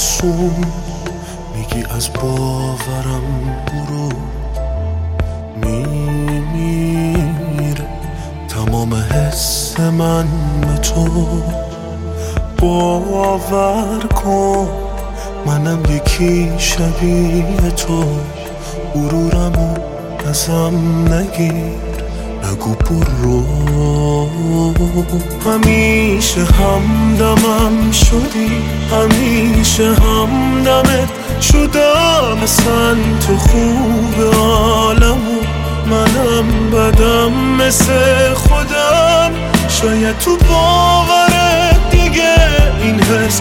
رسون، میگی از باورم برو، میمیره تمام حس من به تو. باور کن منم یکی شبیه تو، غرورمو ازم نگیر، نگو برو. همیشه همدمم شدی، همیشه همدمت شدم، مثل تو خوب عالمو، منم بدم مثل خودم. شاید تو باورت دیگه این حس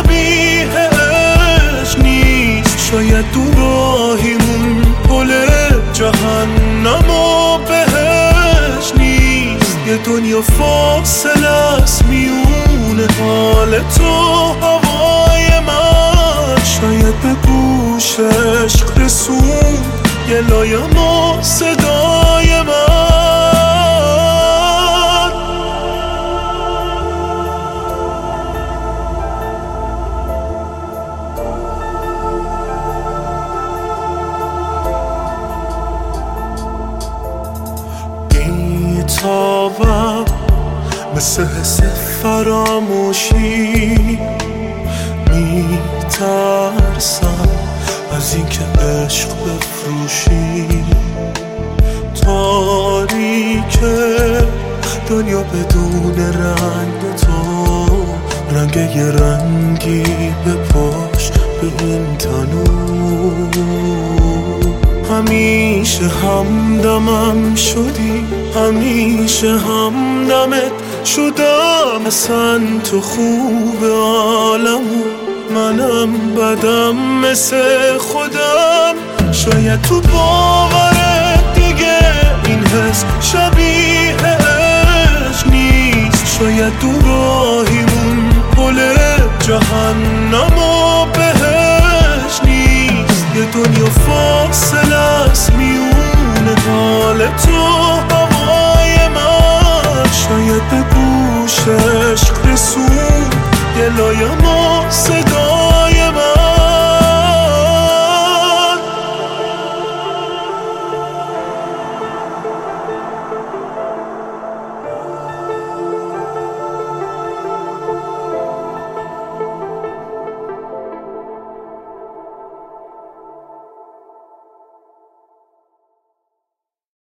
شبیهش نیست، شاید دو راهیمون پل جهنم و بهش نیست. یه دنیا فاصله است میونه حال تو هوای من، شاید به گوش عشق رسون یه لایم و صدای من. بی‌تابم مثل حس فراموشی، میترسم از اینکه عشق بفروشی. تاریکه دنیا بدون رنگ تو، رنگ یه رنگی بپاش به این تنور. همیشه همدمم شدی، همیشه همدمت شدم، مثل تو خوب عالمو، منم بدم مثل خودم. شاید تو باورت دیگه این حس شبیهش نیست، شاید دو راهیمون پل جهنم و بهش نیست. یه دنیا فاصله است میونه حال تو هوای من، شاید به گوش عشق رسون یه لایم و صدا